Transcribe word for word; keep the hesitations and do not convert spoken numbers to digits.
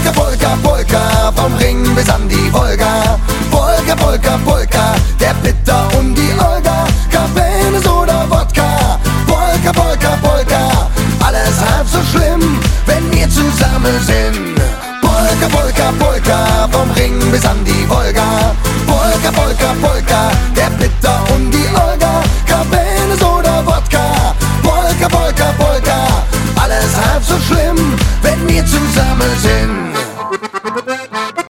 Polka, Polka, Polka, vom Ring bis an die Wolga. Polka, Polka, Polka, der Peter und die Olga. Cabernet oder Wodka. Polka, Polka, Polka, alles halb so schlimm, wenn wir zusammen sind. Polka, Polka, Polka, vom Ring bis an die Wolga. Polka, Polka, Polka, der Peter und die Olga.